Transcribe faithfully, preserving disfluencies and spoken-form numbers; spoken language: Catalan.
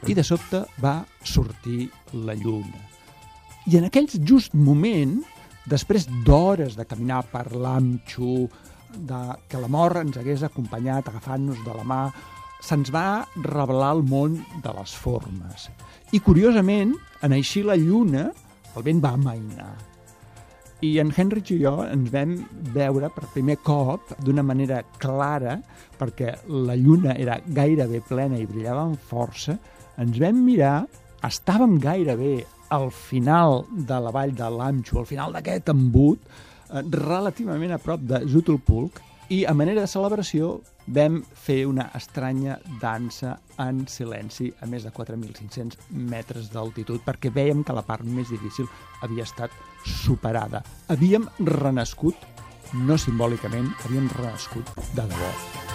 i de sobte va sortir la lluna. I en aquell just moment, després d'hores de caminar per l'Amxo, de que la mort ens hagués acompanyat agafant-nos de la mà, se'ns va revelar el món de les formes. I, curiosament, en eixir la lluna, el vent va amainar. I en Heinrich i jo ens vam veure per primer cop d'una manera clara, perquè la lluna era gairebé plena i brillava amb força, ens vam mirar, estàvem gairebé al final de la vall de l'Amxo, al final d'aquest embut, eh, relativament a prop de Zoetemelk, i a manera de celebració vam fer una estranya dansa en silenci a més de quatre mil cinc-cents metres d'altitud, perquè vèiem que la part més difícil havia estat superada. Havíem renascut, no simbòlicament, havíem renascut de debò.